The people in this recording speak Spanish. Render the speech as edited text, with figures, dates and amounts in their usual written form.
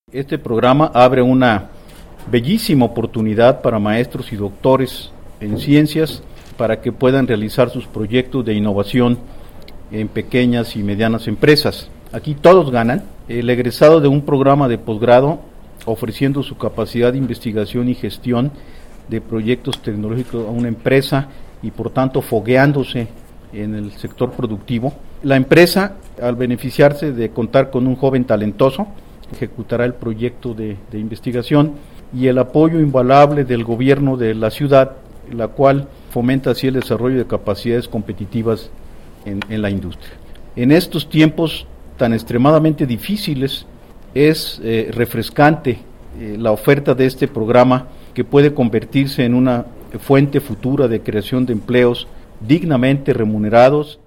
Este programa abre una bellísima oportunidad para maestros y doctores en ciencias para que puedan realizar sus proyectos de innovación en pequeñas y medianas empresas. Aquí todos ganan. El egresado de un programa de posgrado ofreciendo su capacidad de investigación y gestión de proyectos tecnológicos a una empresa y por tanto fogueándose en el sector productivo. La empresa, al beneficiarse de contar con un joven talentoso, ejecutará el proyecto de investigación y el apoyo invaluable del gobierno de la ciudad, la cual fomenta así el desarrollo de capacidades competitivas en la industria. En estos tiempos tan extremadamente difíciles es refrescante la oferta de este programa que puede convertirse en una fuente futura de creación de empleos dignamente remunerados